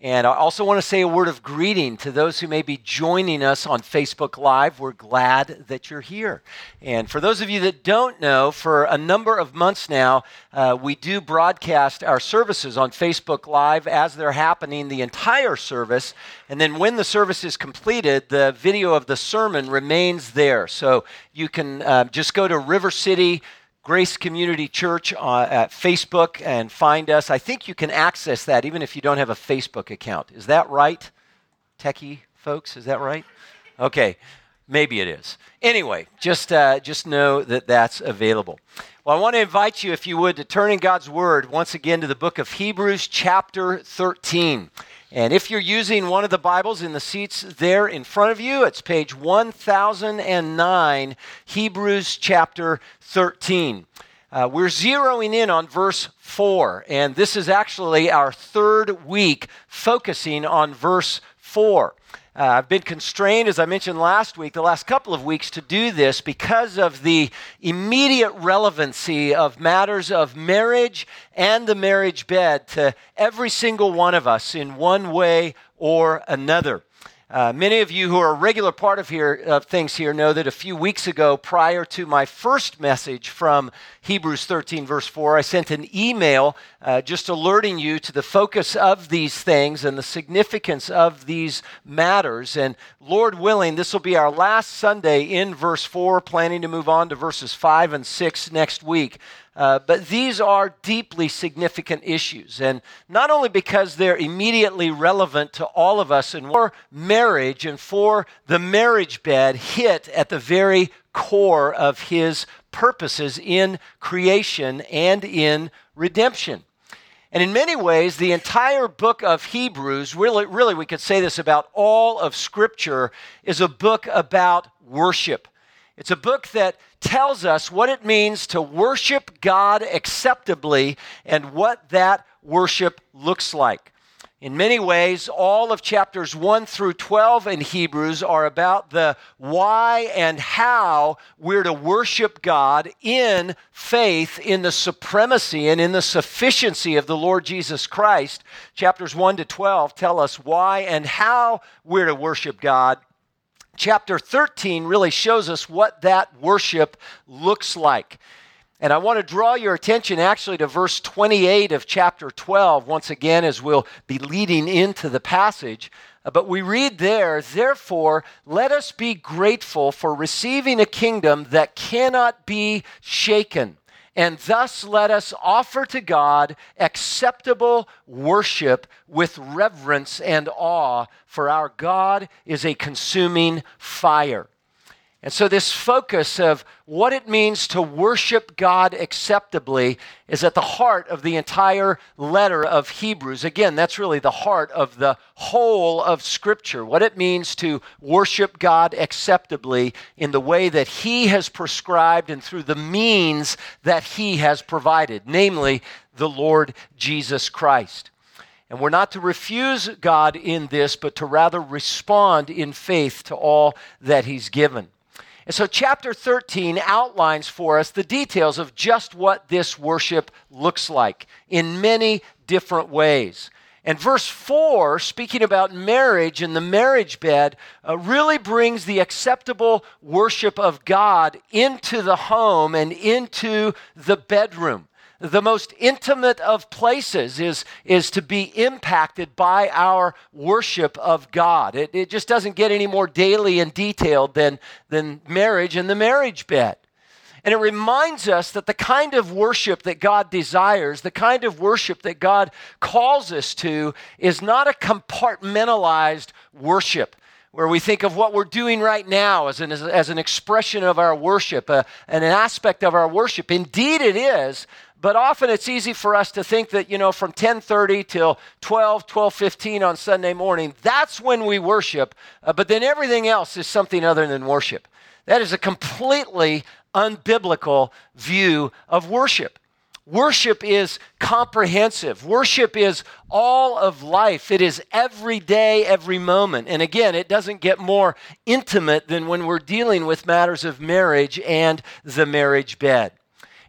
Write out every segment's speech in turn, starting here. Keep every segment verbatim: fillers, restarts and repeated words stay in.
And I also want to say a word of greeting to those who may be joining us on Facebook Live. We're glad that you're here. And for those of you that don't know, for a number of months now, uh, we do broadcast our services on Facebook Live as they're happening, the entire service. And then when the service is completed, the video of the sermon remains there. So you can uh, just go to River City Grace Community Church uh, at Facebook and find us. I think you can access that even if you don't have a Facebook account. Is that right, techie folks? Is that right? Okay, maybe it is. Anyway, just uh, just know that that's available. Well, I want to invite you, if you would, to turn in God's Word once again to the book of Hebrews chapter thirteen. And if you're using one of the Bibles in the seats there in front of you, it's page one thousand nine, Hebrews chapter thirteen. Uh, we're zeroing in on verse four, and this is actually our third week focusing on verse four. Uh, I've been constrained, as I mentioned last week, the last couple of weeks, to do this because of the immediate relevancy of matters of marriage and the marriage bed to every single one of us in one way or another. Uh, many of you who are a regular part of here of things here know that a few weeks ago, prior to my first message from Hebrews thirteen, verse four, I sent an email uh, just alerting you to the focus of these things and the significance of these matters. And Lord willing, this will be our last Sunday in verse four, planning to move on to verses five and six next week. Uh, but these are deeply significant issues, and not only because they're immediately relevant to all of us, and for marriage and for the marriage bed hit at the very core of his purposes in creation and in redemption. And in many ways, the entire book of Hebrews, really, really we could say this about all of Scripture, is a book about worship. It's a book that tells us what it means to worship God acceptably and what that worship looks like. In many ways, all of chapters one through twelve in Hebrews are about the why and how we're to worship God in faith in the supremacy and in the sufficiency of the Lord Jesus Christ. Chapters one to twelve tell us why and how we're to worship God. Chapter thirteen really shows us what that worship looks like. And I want to draw your attention actually to verse twenty-eight of chapter twelve, once again, as we'll be leading into the passage. But we read there, "Therefore, let us be grateful for receiving a kingdom that cannot be shaken. And thus let us offer to God acceptable worship with reverence and awe, for our God is a consuming fire." And so this focus of what it means to worship God acceptably is at the heart of the entire letter of Hebrews. Again, that's really the heart of the whole of Scripture, what it means to worship God acceptably in the way that He has prescribed and through the means that He has provided, namely the Lord Jesus Christ. And we're not to refuse God in this, but to rather respond in faith to all that He's given. And so chapter thirteen outlines for us the details of just what this worship looks like in many different ways. And verse four, speaking about marriage and the marriage bed, uh, really brings the acceptable worship of God into the home and into the bedroom. The most intimate of places is, is to be impacted by our worship of God. It, it just doesn't get any more daily and detailed than, than marriage and the marriage bed. And it reminds us that the kind of worship that God desires, the kind of worship that God calls us to, is not a compartmentalized worship, where we think of what we're doing right now as an, as, as an expression of our worship, uh, and an aspect of our worship. Indeed it is, but often it's easy for us to think that, you know, from ten thirty till twelve, twelve fifteen on Sunday morning, that's when we worship, uh, but then everything else is something other than worship. That is a completely unbiblical view of worship. Worship is comprehensive. Worship is all of life. It is every day, every moment. And again, it doesn't get more intimate than when we're dealing with matters of marriage and the marriage bed.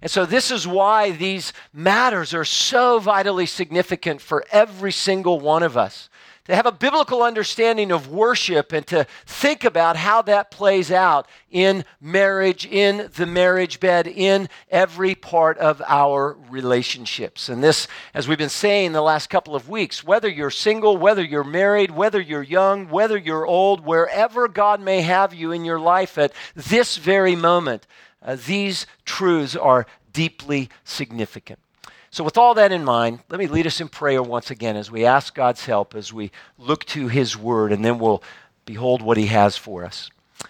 And so this is why these matters are so vitally significant for every single one of us. To have a biblical understanding of worship and to think about how that plays out in marriage, in the marriage bed, in every part of our relationships. And this, as we've been saying the last couple of weeks, whether you're single, whether you're married, whether you're young, whether you're old, wherever God may have you in your life at this very moment, uh, these truths are deeply significant. So with all that in mind, let me lead us in prayer once again as we ask God's help, as we look to his word, and then we'll behold what he has for us.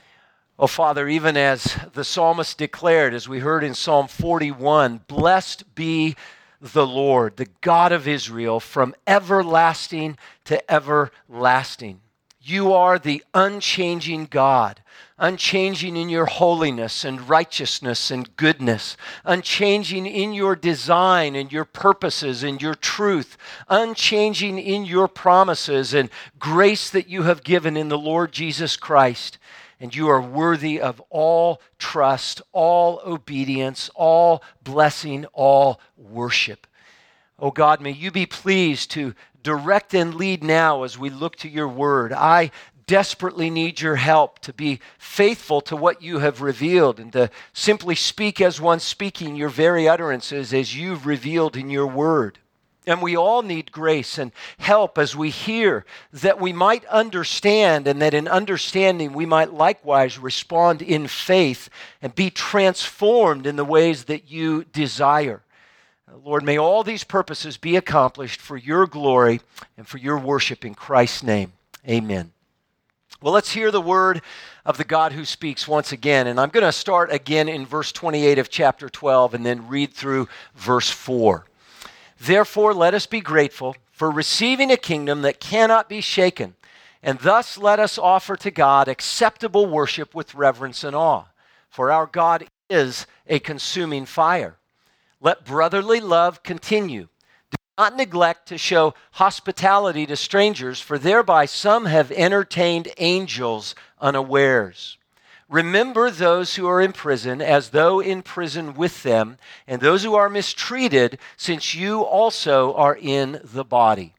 Oh, Father, even as the psalmist declared, as we heard in Psalm forty-one, blessed be the Lord, the God of Israel, from everlasting to everlasting. You are the unchanging God, unchanging in your holiness and righteousness and goodness, unchanging in your design and your purposes and your truth, unchanging in your promises and grace that you have given in the Lord Jesus Christ. And you are worthy of all trust, all obedience, all blessing, all worship. Oh God, may you be pleased to direct and lead now as we look to your word. I desperately need your help to be faithful to what you have revealed and to simply speak as one speaking your very utterances as you've revealed in your word. And we all need grace and help as we hear, that we might understand, and that in understanding we might likewise respond in faith and be transformed in the ways that you desire. Lord, may all these purposes be accomplished for your glory and for your worship in Christ's name. Amen. Well, let's hear the word of the God who speaks once again. And I'm going to start again in verse twenty-eight of chapter twelve and then read through verse four. Therefore, let us be grateful for receiving a kingdom that cannot be shaken, and thus let us offer to God acceptable worship with reverence and awe. For our God is a consuming fire. Let brotherly love continue. Do not neglect to show hospitality to strangers, for thereby some have entertained angels unawares. Remember those who are in prison as though in prison with them, and those who are mistreated, since you also are in the body.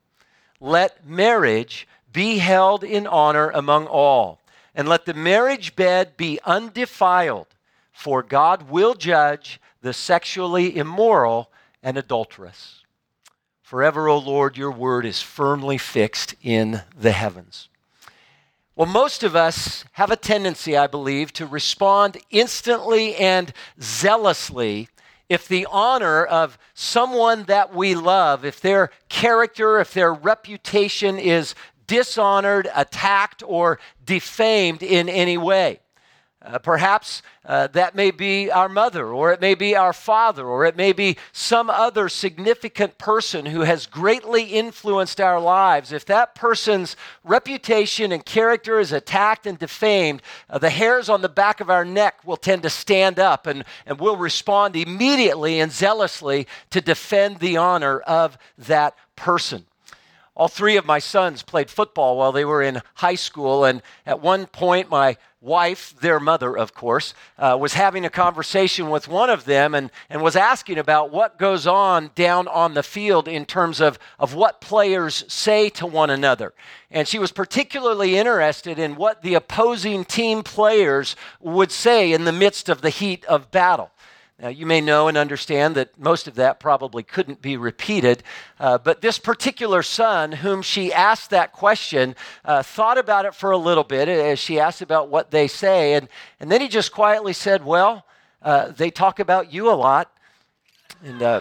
Let marriage be held in honor among all, and let the marriage bed be undefiled, for God will judge the sexually immoral and adulterous. Forever, O Lord, your word is firmly fixed in the heavens. Well, most of us have a tendency, I believe, to respond instantly and zealously if the honor of someone that we love, if their character, if their reputation is dishonored, attacked, or defamed in any way. Uh, perhaps uh, that may be our mother, or it may be our father, or it may be some other significant person who has greatly influenced our lives. If that person's reputation and character is attacked and defamed, uh, the hairs on the back of our neck will tend to stand up, and, and we'll respond immediately and zealously to defend the honor of that person. All three of my sons played football while they were in high school, and at one point my wife, their mother of course, uh, was having a conversation with one of them and, and was asking about what goes on down on the field in terms of, of what players say to one another. And she was particularly interested in what the opposing team players would say in the midst of the heat of battle. Now, you may know and understand that most of that probably couldn't be repeated, uh, but this particular son, whom she asked that question, uh, thought about it for a little bit as she asked about what they say, and, and then he just quietly said, well, uh, they talk about you a lot. And uh,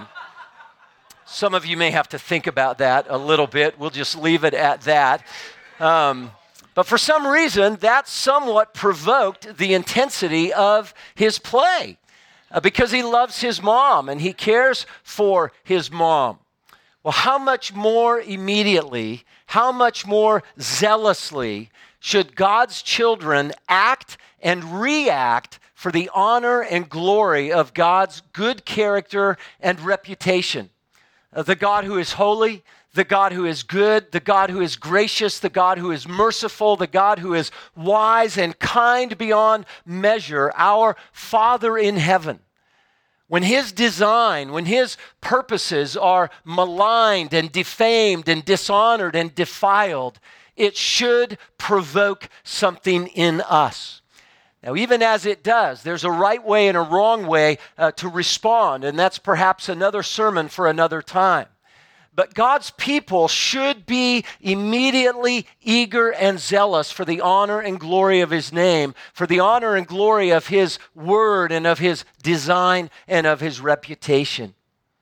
some of you may have to think about that a little bit. We'll just leave it at that. Um, but for some reason, that somewhat provoked the intensity of his play. Uh, because he loves his mom and he cares for his mom. Well, how much more immediately, how much more zealously should God's children act and react for the honor and glory of God's good character and reputation? Uh, the God who is holy, the God who is good, the God who is gracious, the God who is merciful, the God who is wise and kind beyond measure, our Father in heaven. when his design, when his purposes are maligned and defamed and dishonored and defiled, it should provoke something in us. Now, even as it does, there's a right way and a wrong way uh, to respond, and that's perhaps another sermon for another time. But God's people should be immediately eager and zealous for the honor and glory of his name, for the honor and glory of his word and of his design and of his reputation.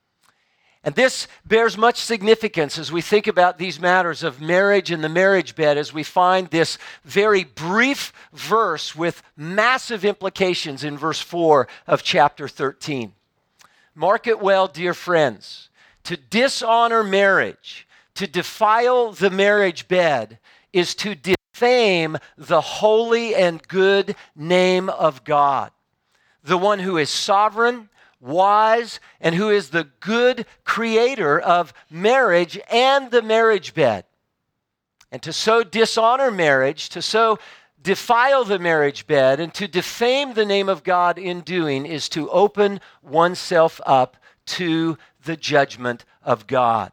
And this bears much significance as we think about these matters of marriage and the marriage bed, as we find this very brief verse with massive implications in verse four of chapter thirteen. Mark it well, dear friends. To dishonor marriage, to defile the marriage bed, is to defame the holy and good name of God, the one who is sovereign, wise, and who is the good creator of marriage and the marriage bed. And to so dishonor marriage, to so defile the marriage bed, and to defame the name of God in doing is to open oneself up to the judgment of God.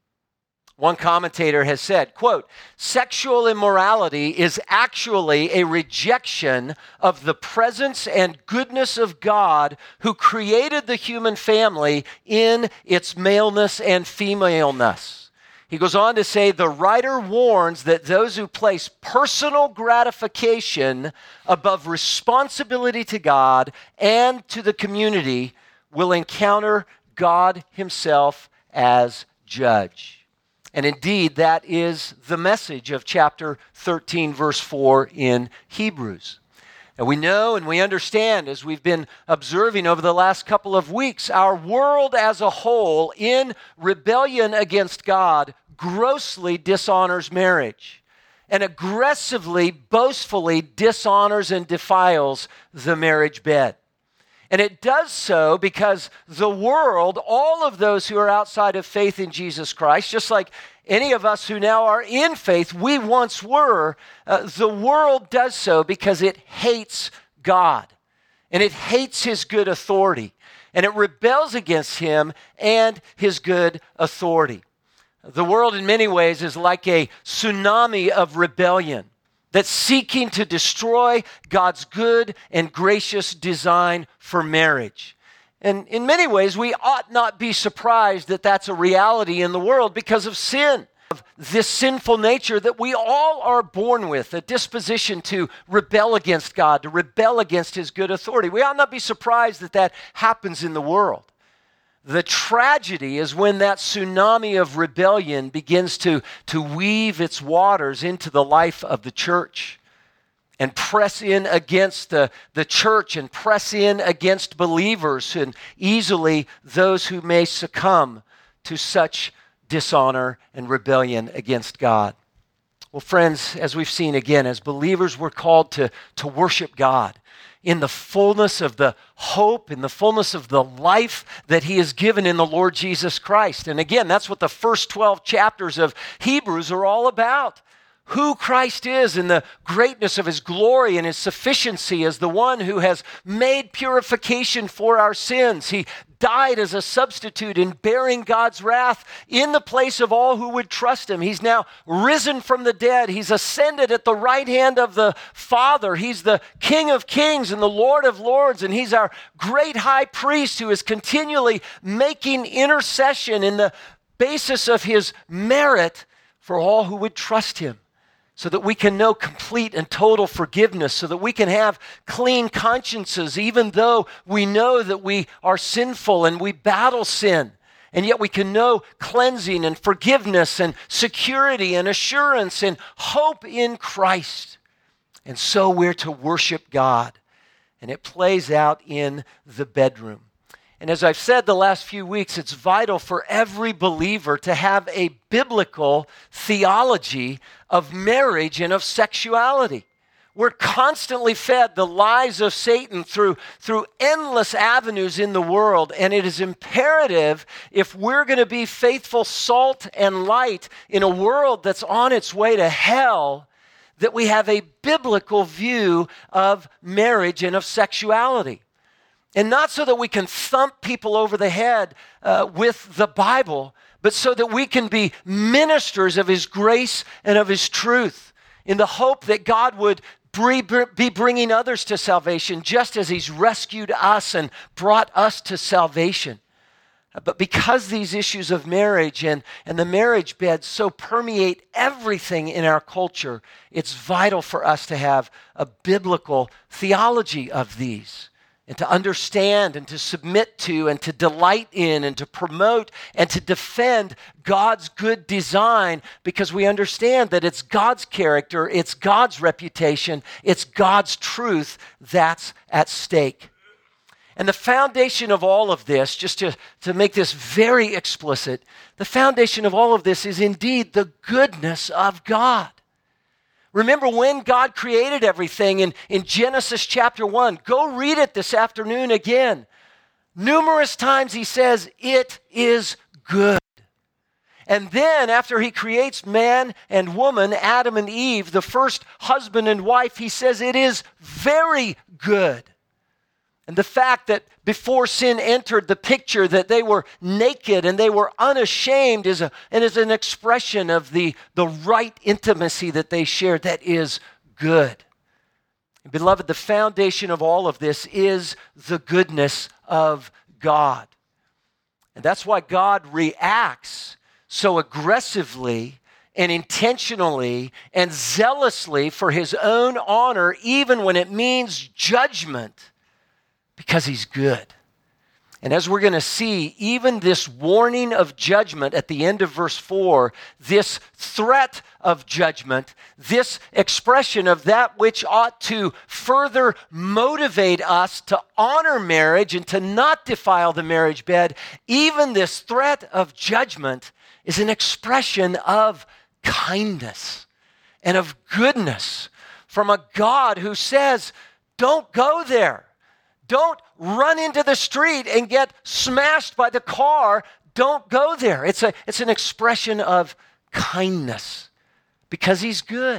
One commentator has said, quote, "Sexual immorality is actually a rejection of the presence and goodness of God who created the human family in its maleness and femaleness." He goes on to say, the writer warns that those who place personal gratification above responsibility to God and to the community will encounter God himself as judge. And indeed, that is the message of chapter thirteen, verse four in Hebrews. And we know and we understand, as we've been observing over the last couple of weeks, our world as a whole, in rebellion against God, grossly dishonors marriage and aggressively, boastfully dishonors and defiles the marriage bed. And it does so because the world, all of those who are outside of faith in Jesus Christ, just like any of us who now are in faith, we once were, uh, the world does so because it hates God. And it hates his good authority. And it rebels against him and his good authority. The world in many ways is like a tsunami of rebellion that's seeking to destroy God's good and gracious design for marriage. And in many ways, we ought not be surprised that that's a reality in the world because of sin, of this sinful nature that we all are born with, a disposition to rebel against God, to rebel against his good authority. We ought not be surprised that that happens in the world. The tragedy is when that tsunami of rebellion begins to, to weave its waters into the life of the church and press in against the, the church and press in against believers and easily those who may succumb to such dishonor and rebellion against God. Well, friends, as we've seen again, as believers, we're called to, to worship God in the fullness of the hope, in the fullness of the life that he has given in the Lord Jesus Christ. And again, that's what the first twelve chapters of Hebrews are all about. Who Christ is and the greatness of his glory and his sufficiency as the one who has made purification for our sins. He died as a substitute in bearing God's wrath in the place of all who would trust him. He's now risen from the dead. He's ascended at the right hand of the Father. He's the King of kings and the Lord of lords, and he's our great high priest who is continually making intercession in the basis of his merit for all who would trust him, so that we can know complete and total forgiveness, so that we can have clean consciences, even though we know that we are sinful and we battle sin. And yet we can know cleansing and forgiveness and security and assurance and hope in Christ. And so we're to worship God. And it plays out in the bedroom. And as I've said the last few weeks, it's vital for every believer to have a biblical theology of marriage and of sexuality. We're constantly fed the lies of Satan through, through endless avenues in the world, and it is imperative, if we're going to be faithful salt and light in a world that's on its way to hell, that we have a biblical view of marriage and of sexuality. And not so that we can thump people over the head uh, with the Bible, but so that we can be ministers of his grace and of his truth, in the hope that God would be bringing others to salvation, just as he's rescued us and brought us to salvation. But because these issues of marriage and, and the marriage bed so permeate everything in our culture, it's vital for us to have a biblical theology of these, and to understand and to submit to and to delight in and to promote and to defend God's good design, because we understand that it's God's character, it's God's reputation, it's God's truth that's at stake. And the foundation of all of this, just to, to make this very explicit, the foundation of all of this is indeed the goodness of God. Remember when God created everything in, in Genesis chapter one. Go read it this afternoon again. Numerous times he says, it is good. And then after he creates man and woman, Adam and Eve, the first husband and wife, he says it is very good. And the fact that before sin entered the picture, that they were naked and they were unashamed is, a, and is an expression of the, the right intimacy that they shared. That is good. And beloved, the foundation of all of this is the goodness of God. And that's why God reacts so aggressively and intentionally and zealously for his own honor, even when it means judgment. Because he's good. And as we're going to see, even this warning of judgment at the end of verse four, this threat of judgment, this expression of that which ought to further motivate us to honor marriage and to not defile the marriage bed, even this threat of judgment is an expression of kindness and of goodness from a God who says, don't go there. Don't run into the street and get smashed by the car. Don't go there. It's a, it's an expression of kindness because he's good.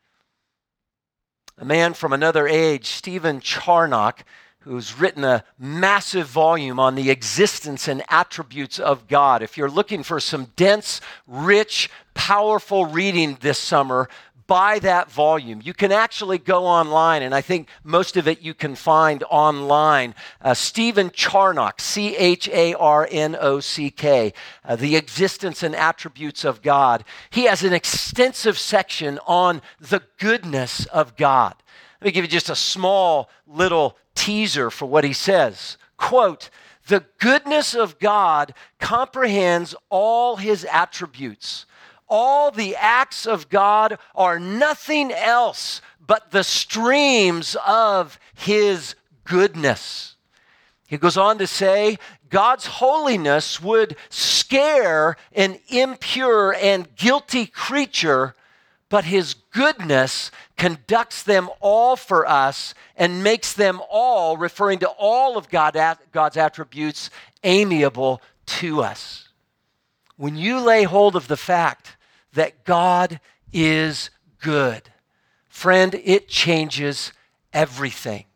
A man from another age, Stephen Charnock, who's written a massive volume on the existence and attributes of God. If you're looking for some dense, rich, powerful reading this summer, buy that volume. You can actually go online, and I think most of it you can find online. Uh, Stephen Charnock, C H A R N O C K, uh, The Existence and Attributes of God. He has an extensive section on the goodness of God. Let me give you just a small little teaser for what he says. Quote, "The goodness of God comprehends all his attributes. All the acts of God are nothing else but the streams of his goodness." He goes on to say, God's holiness would scare an impure and guilty creature, but his goodness conducts them all for us and makes them all, referring to all of God, God's attributes, amiable to us. When you lay hold of the fact that God is good, friend, it changes everything.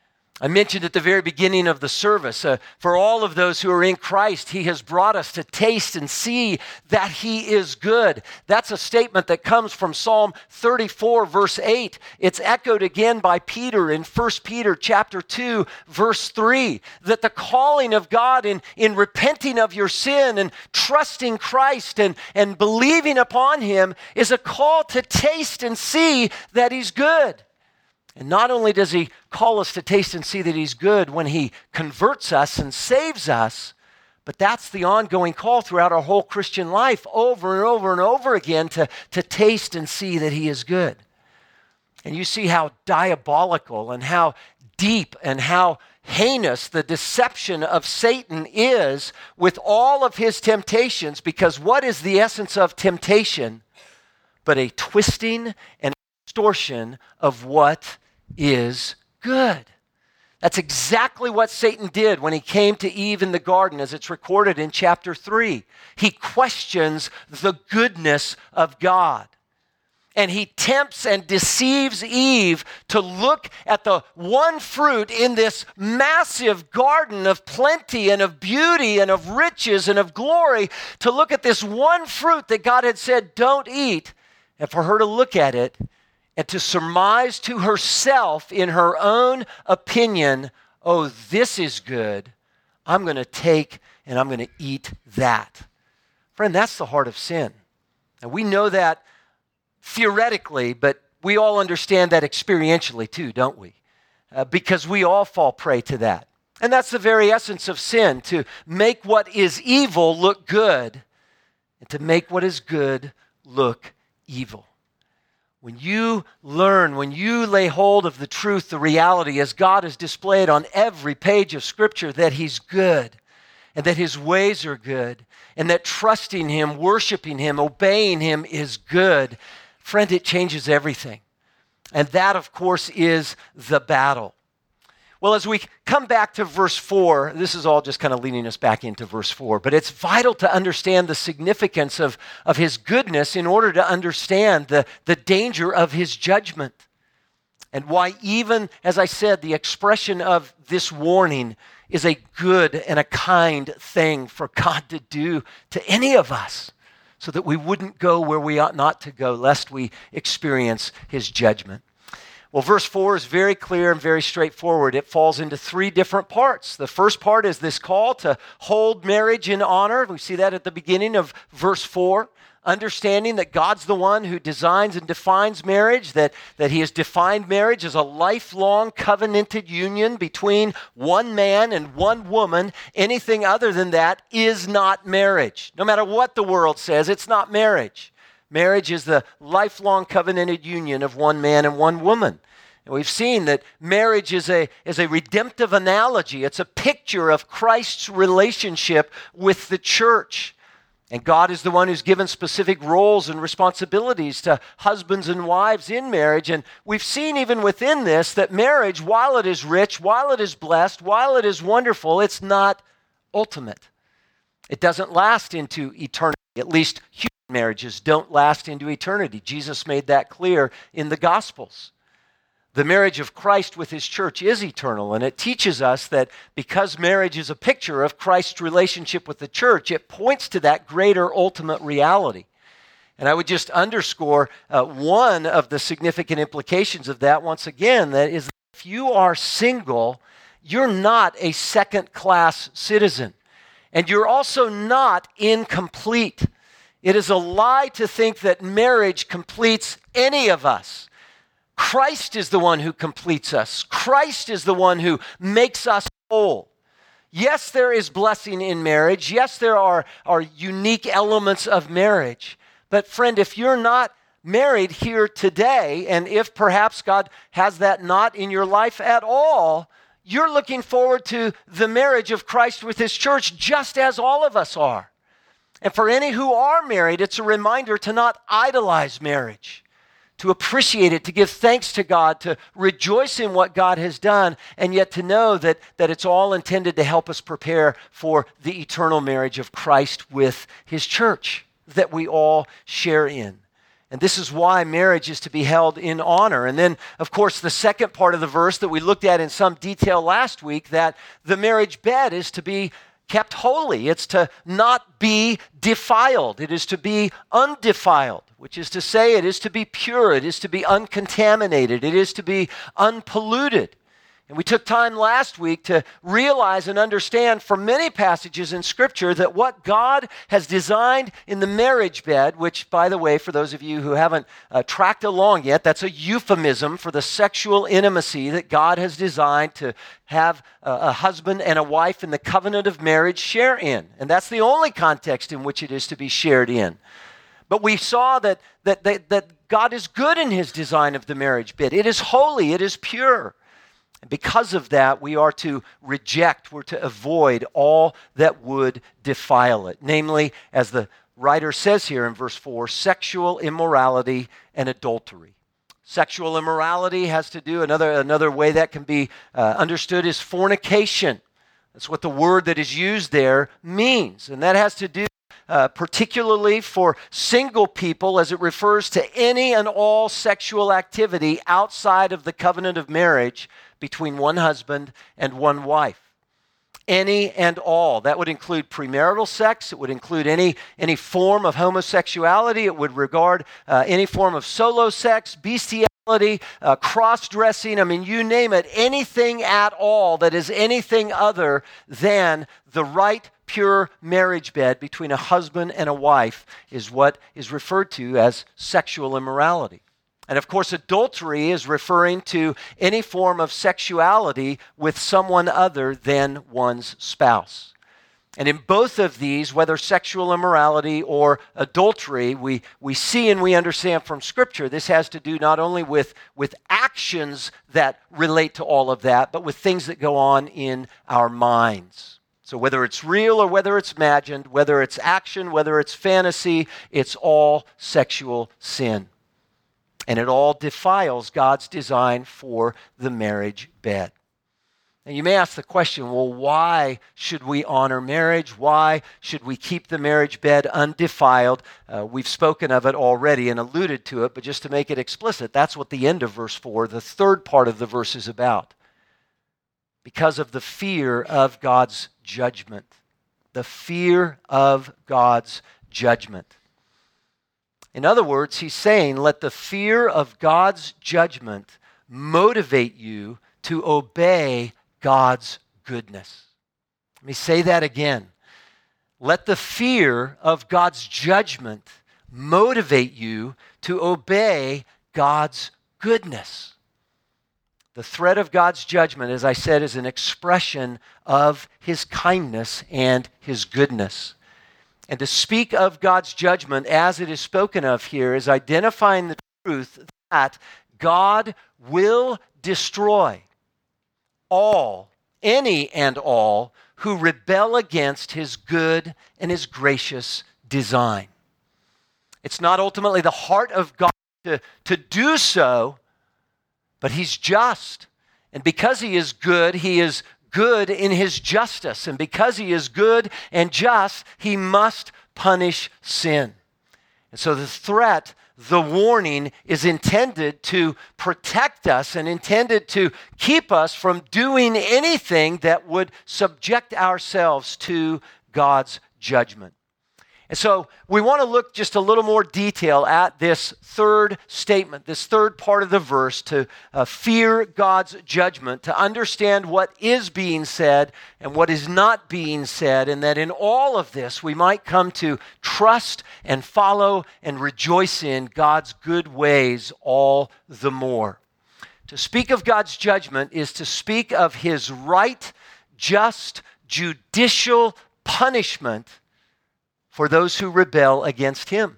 I mentioned at the very beginning of the service, uh, for all of those who are in Christ, he has brought us to taste and see that he is good. That's a statement that comes from Psalm thirty-four, verse eight. It's echoed again by Peter in First Peter chapter two, verse three, that the calling of God in, in repenting of your sin and trusting Christ and, and believing upon him is a call to taste and see that he's good. And not only does he call us to taste and see that he's good when he converts us and saves us, but that's the ongoing call throughout our whole Christian life, over and over and over again, to, to taste and see that he is good. And you see how diabolical and how deep and how heinous the deception of Satan is with all of his temptations, because what is the essence of temptation but a twisting and distortion of what is good? That's exactly what Satan did when he came to Eve in the garden, as it's recorded in chapter three. He questions the goodness of God. And he tempts and deceives Eve to look at the one fruit in this massive garden of plenty and of beauty and of riches and of glory, to look at this one fruit that God had said, don't eat, and for her to look at it and to surmise to herself in her own opinion, oh, this is good. I'm going to take and I'm going to eat that. Friend, that's the heart of sin. And we know that theoretically, but we all understand that experientially too, don't we? Uh, because we all fall prey to that. And that's the very essence of sin, to make what is evil look good and to make what is good look evil. When you learn, when you lay hold of the truth, the reality, as God is displayed on every page of Scripture, that He's good and that His ways are good and that trusting Him, worshiping Him, obeying Him is good, friend, it changes everything. And that, of course, is the battle. Well, as we come back to verse four, this is all just kind of leading us back into verse four, but it's vital to understand the significance of, of his goodness in order to understand the, the danger of his judgment. And why even, as I said, the expression of this warning is a good and a kind thing for God to do to any of us, so that we wouldn't go where we ought not to go, lest we experience his judgment. Well, verse four is very clear and very straightforward. It falls into three different parts. The first part is this call to hold marriage in honor. We see that at the beginning of verse four. Understanding that God's the one who designs and defines marriage, that, that he has defined marriage as a lifelong covenanted union between one man and one woman. Anything other than that is not marriage. No matter what the world says, it's not marriage. Marriage is the lifelong covenanted union of one man and one woman. And we've seen that marriage is a, is a redemptive analogy. It's a picture of Christ's relationship with the church. And God is the one who's given specific roles and responsibilities to husbands and wives in marriage. And we've seen even within this that marriage, while it is rich, while it is blessed, while it is wonderful, it's not ultimate. It doesn't last into eternity. At least human marriages don't last into eternity. Jesus made that clear in the Gospels. The marriage of Christ with his church is eternal, and it teaches us that because marriage is a picture of Christ's relationship with the church, it points to that greater ultimate reality. And I would just underscore uh, one of the significant implications of that once again, that is, if you are single, you're not a second-class citizen, and you're also not incomplete. It is a lie to think that marriage completes any of us. Christ is the one who completes us. Christ is the one who makes us whole. Yes, there is blessing in marriage. Yes, there are, are unique elements of marriage. But friend, if you're not married here today, and if perhaps God has that not in your life at all, you're looking forward to the marriage of Christ with his church, just as all of us are. And for any who are married, it's a reminder to not idolize marriage, to appreciate it, to give thanks to God, to rejoice in what God has done, and yet to know that, that it's all intended to help us prepare for the eternal marriage of Christ with his church that we all share in. And this is why marriage is to be held in honor. And then, of course, the second part of the verse that we looked at in some detail last week, that the marriage bed is to be kept holy. It's to not be defiled. It is to be undefiled, which is to say it is to be pure. It is to be uncontaminated. It is to be unpolluted. And we took time last week to realize and understand from many passages in Scripture that what God has designed in the marriage bed, which, by the way, for those of you who haven't uh, tracked along yet, that's a euphemism for the sexual intimacy that God has designed to have a, a husband and a wife in the covenant of marriage share in. And that's the only context in which it is to be shared in. But we saw that, that, that, that God is good in his design of the marriage bed. It is holy. It is pure. And because of that, we are to reject, we're to avoid all that would defile it. Namely, as the writer says here in verse four, sexual immorality and adultery. Sexual immorality has to do, another, another way that can be uh, understood is fornication. That's what the word that is used there means. And that has to do uh, particularly for single people, as it refers to any and all sexual activity outside of the covenant of marriage between one husband and one wife. Any and all. That would include premarital sex. It would include any, any form of homosexuality. It would regard uh, any form of solo sex, bestiality, uh, cross-dressing. I mean, you name it. Anything at all that is anything other than the right, pure marriage bed between a husband and a wife is what is referred to as sexual immorality. And of course, adultery is referring to any form of sexuality with someone other than one's spouse. And in both of these, whether sexual immorality or adultery, we, we see and we understand from Scripture, this has to do not only with, with actions that relate to all of that, but with things that go on in our minds. So whether it's real or whether it's imagined, whether it's action, whether it's fantasy, it's all sexual sin. And it all defiles God's design for the marriage bed. And you may ask the question, well, why should we honor marriage? Why should we keep the marriage bed undefiled? Uh, we've spoken of it already and alluded to it, but just to make it explicit, that's what the end of verse four, the third part of the verse, is about. Because of the fear of God's judgment. The fear of God's judgment. In other words, he's saying, let the fear of God's judgment motivate you to obey God's goodness. Let me say that again. Let the fear of God's judgment motivate you to obey God's goodness. The threat of God's judgment, as I said, is an expression of his kindness and his goodness. And to speak of God's judgment as it is spoken of here is identifying the truth that God will destroy all, any and all, who rebel against his good and his gracious design. It's not ultimately the heart of God to, to do so, but he's just. And because he is good, he is good in his justice. And because he is good and just, he must punish sin. And so the threat, the warning, is intended to protect us and intended to keep us from doing anything that would subject ourselves to God's judgment. And so we want to look just a little more detail at this third statement, this third part of the verse, to uh, fear God's judgment, to understand what is being said and what is not being said, and that in all of this we might come to trust and follow and rejoice in God's good ways all the more. To speak of God's judgment is to speak of his right, just, judicial punishment for those who rebel against him.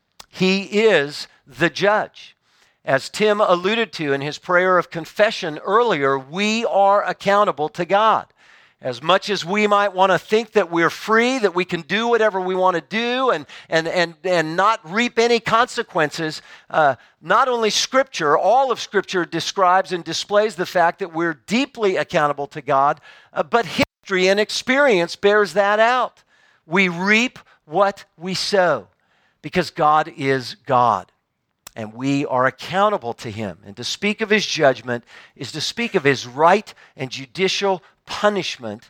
He is the judge. As Tim alluded to in his prayer of confession earlier, we are accountable to God. As much as we might want to think that we're free, that we can do whatever we want to do and, and, and, and not reap any consequences, uh, not only Scripture, all of Scripture describes and displays the fact that we're deeply accountable to God, uh, but history and experience bears that out. We reap what we sow, because God is God, and we are accountable to him. And to speak of his judgment is to speak of his right and judicial punishment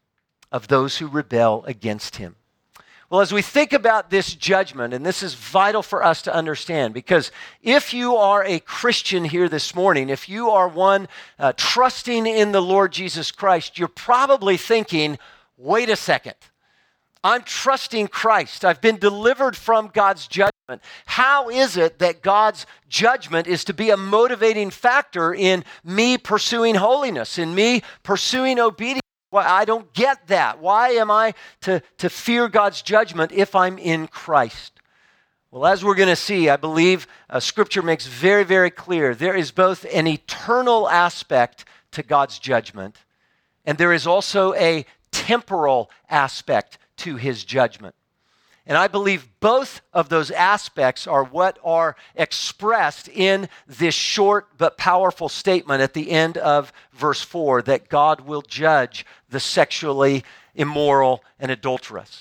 of those who rebel against him. Well, as we think about this judgment, and this is vital for us to understand, because if you are a Christian here this morning, if you are one uh, trusting in the Lord Jesus Christ, you're probably thinking, wait a second. I'm trusting Christ. I've been delivered from God's judgment. How is it that God's judgment is to be a motivating factor in me pursuing holiness, in me pursuing obedience? Well, I don't get that. Why am I to, to fear God's judgment if I'm in Christ? Well, as we're going to see, I believe uh, Scripture makes very, very clear there is both an eternal aspect to God's judgment, and there is also a temporal aspect to his judgment. And I believe both of those aspects are what are expressed in this short but powerful statement at the end of verse four, that God will judge the sexually immoral and adulterous.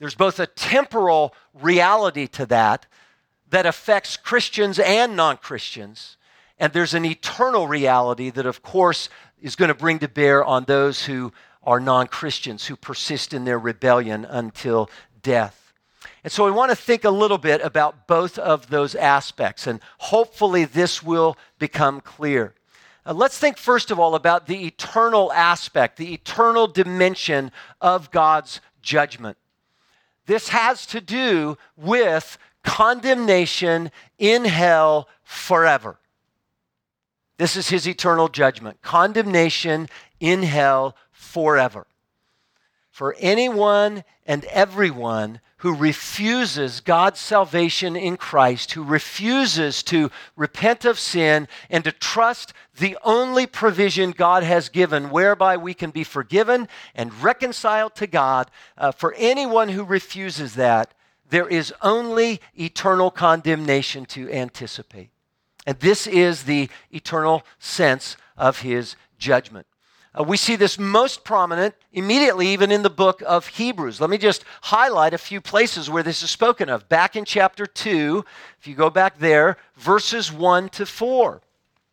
There's both a temporal reality to that that affects Christians and non-Christians, and there's an eternal reality that, of course, is going to bring to bear on those who are non-Christians, who persist in their rebellion until death. And so we want to think a little bit about both of those aspects, and hopefully this will become clear. Uh, let's think first of all about the eternal aspect, the eternal dimension of God's judgment. This has to do with condemnation in hell forever. This is his eternal judgment, condemnation in hell forever. For anyone and everyone who refuses God's salvation in Christ, who refuses to repent of sin and to trust the only provision God has given whereby we can be forgiven and reconciled to God, uh, for anyone who refuses that, there is only eternal condemnation to anticipate. And this is the eternal sense of his judgment. Uh, we see this most prominent immediately even in the book of Hebrews. Let me just highlight a few places where this is spoken of. Back in chapter two, if you go back there, verses one to four.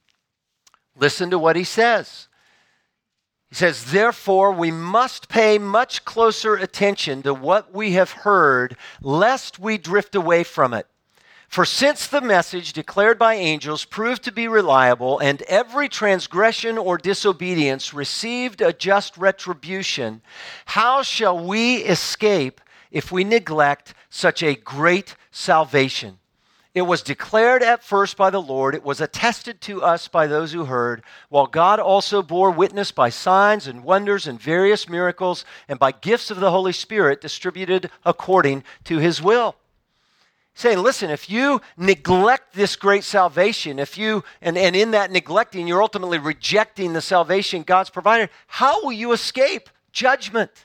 Listen to what he says. He says, "Therefore we must pay much closer attention to what we have heard, lest we drift away from it. For since the message declared by angels proved to be reliable, and every transgression or disobedience received a just retribution, how shall we escape if we neglect such a great salvation? It was declared at first by the Lord, it was attested to us by those who heard, while God also bore witness by signs and wonders and various miracles, and by gifts of the Holy Spirit distributed according to his will." Saying, listen, if you neglect this great salvation, if you, and, and in that neglecting, you're ultimately rejecting the salvation God's provided, how will you escape judgment?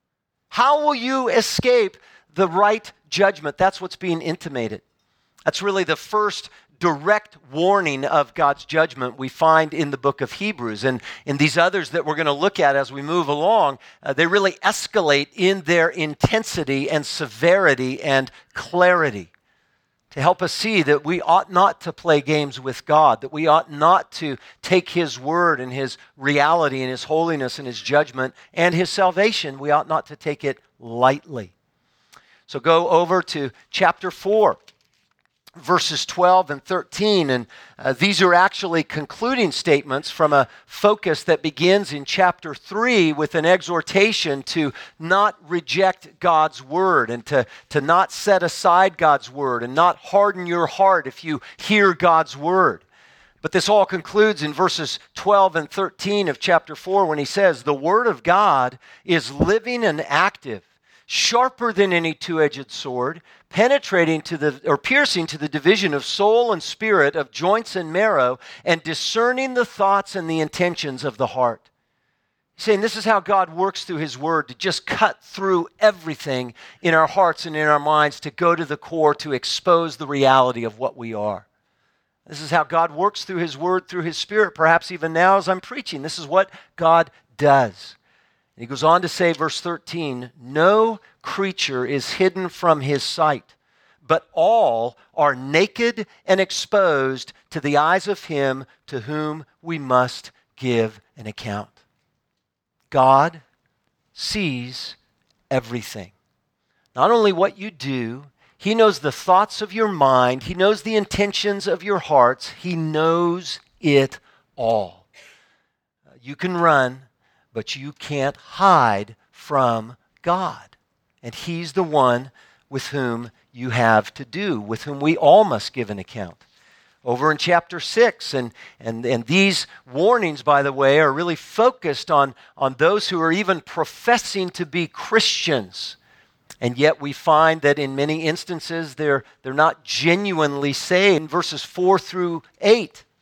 How will you escape the right judgment? That's what's being intimated. That's really the first direct warning of God's judgment we find in the book of Hebrews. And in these others that we're going to look at as we move along, uh, they really escalate in their intensity and severity and clarity, to help us see that we ought not to play games with God, that we ought not to take his word and his reality and his holiness and his judgment and his salvation, we ought not to take it lightly. So go over to chapter four, verses twelve and thirteen, and uh, these are actually concluding statements from a focus that begins in chapter three with an exhortation to not reject God's word and to, to not set aside God's word and not harden your heart if you hear God's word. But this all concludes in verses twelve and thirteen of chapter four when he says, "The word of God is living and active, sharper than any two-edged sword, penetrating to the, or piercing to the division of soul and spirit, of joints and marrow, and discerning the thoughts and the intentions of the heart." He's saying this is how God works through his word, to just cut through everything in our hearts and in our minds, to go to the core, to expose the reality of what we are. This is how God works through his word, through his spirit, perhaps even now as I'm preaching. This is what God does. He goes on to say, verse thirteen, "No creature is hidden from his sight, but all are naked and exposed to the eyes of him to whom we must give an account." God sees everything. Not only what you do, he knows the thoughts of your mind, he knows the intentions of your hearts, he knows it all. You can run, but you can't hide from God. And he's the one with whom you have to do, with whom we all must give an account. Over in chapter six, and, and, and these warnings, by the way, are really focused on, on those who are even professing to be Christians. And yet we find that in many instances they're, they're not genuinely saved. In verses four through eight,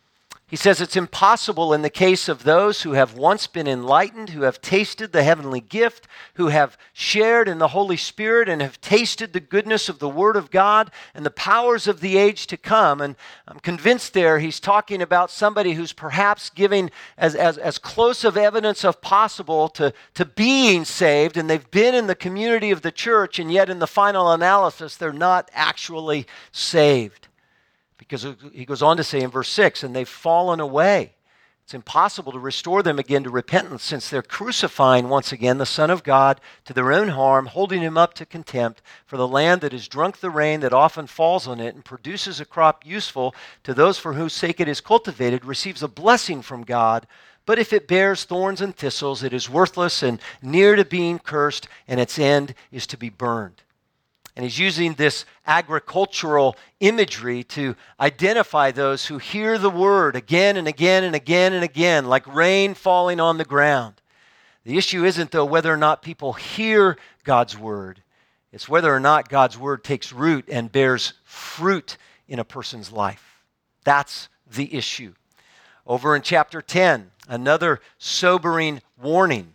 He says it's impossible in the case of those who have once been enlightened, who have tasted the heavenly gift, who have shared in the Holy Spirit and have tasted the goodness of the Word of God and the powers of the age to come. And I'm convinced there he's talking about somebody who's perhaps giving as, as, as close of evidence as possible to, to being saved, and they've been in the community of the church, and yet in the final analysis, they're not actually saved. Because he goes on to say in verse six, and they've fallen away. It's impossible to restore them again to repentance, since they're crucifying once again the Son of God to their own harm, holding him up to contempt. For the land that has drunk the rain that often falls on it and produces a crop useful to those for whose sake it is cultivated receives a blessing from God. But if it bears thorns and thistles, it is worthless and near to being cursed, and its end is to be burned. And he's using this agricultural imagery to identify those who hear the word again and again and again and again, like rain falling on the ground. The issue isn't, though, whether or not people hear God's word. It's whether or not God's word takes root and bears fruit in a person's life. That's the issue. Over in chapter ten, another sobering warning.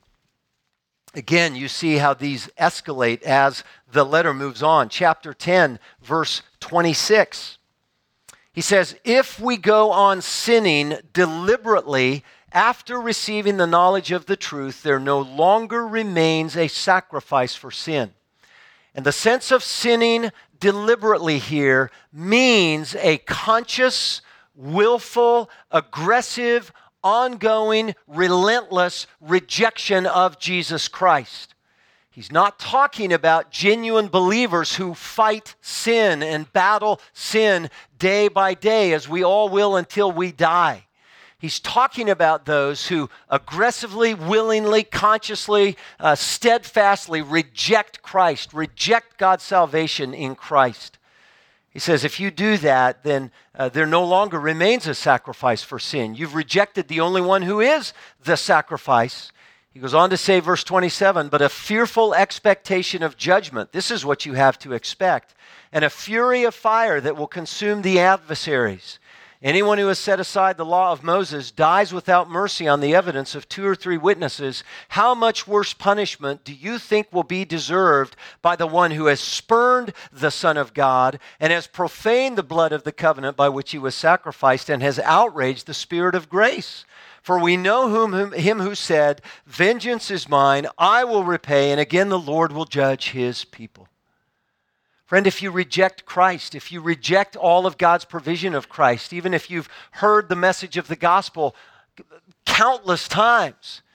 Again, you see how these escalate as the letter moves on. Chapter ten, verse twenty-six. He says, if we go on sinning deliberately after receiving the knowledge of the truth, there no longer remains a sacrifice for sin. And the sense of sinning deliberately here means a conscious, willful, aggressive, ongoing, relentless rejection of Jesus Christ. He's not talking about genuine believers who fight sin and battle sin day by day, as we all will until we die. He's talking about those who aggressively, willingly, consciously, uh, steadfastly reject Christ, reject God's salvation in Christ. He says, if you do that, then uh, there no longer remains a sacrifice for sin. You've rejected the only one who is the sacrifice. He goes on to say, verse twenty-seven, but a fearful expectation of judgment. This is what you have to expect. And a fury of fire that will consume the adversaries. Anyone who has set aside the law of Moses dies without mercy on the evidence of two or three witnesses. How much worse punishment do you think will be deserved by the one who has spurned the Son of God and has profaned the blood of the covenant by which he was sacrificed and has outraged the Spirit of grace? For we know whom, whom, him who said, vengeance is mine, I will repay, and again the Lord will judge his people. Friend, if you reject Christ, if you reject all of God's provision of Christ, even if you've heard the message of the gospel countless times,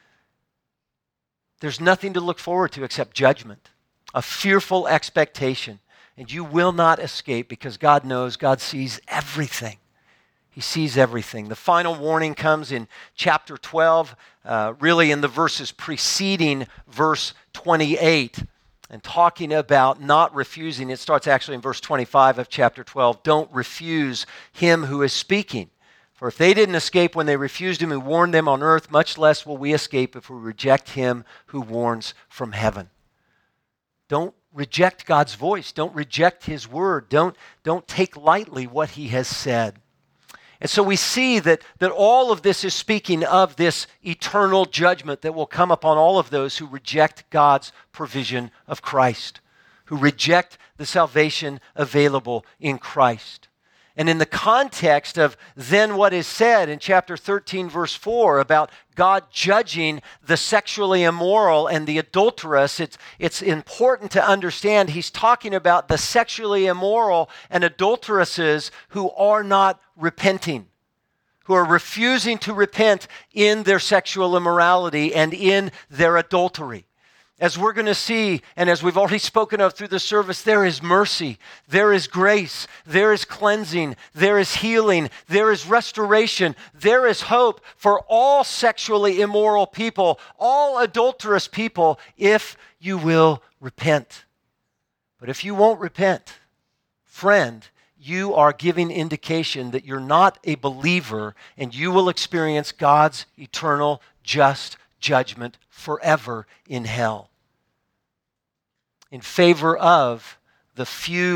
there's nothing to look forward to except judgment, a fearful expectation. And you will not escape because God knows, God sees everything. He sees everything. The final warning comes in chapter twelve, uh, really in the verses preceding verse twenty-eight. And talking about not refusing, it starts actually in verse twenty-five of chapter twelve. Don't refuse him who is speaking. For if they didn't escape when they refused him who warned them on earth, much less will we escape if we reject him who warns from heaven. Don't reject God's voice. Don't reject his word. Don't, don't take lightly what he has said. And so we see that, that all of this is speaking of this eternal judgment that will come upon all of those who reject God's provision of Christ, who reject the salvation available in Christ. And in the context of then what is said in chapter thirteen, verse four, about God judging the sexually immoral and the adulterous, it's, it's important to understand he's talking about the sexually immoral and adulteresses who are not repenting, who are refusing to repent in their sexual immorality and in their adultery. As we're going to see, and as we've already spoken of through the service, there is mercy, there is grace, there is cleansing, there is healing, there is restoration, there is hope for all sexually immoral people, all adulterous people, if you will repent. But if you won't repent, friend, you are giving indication that you're not a believer and you will experience God's eternal just judgment forever in hell, in favor of the few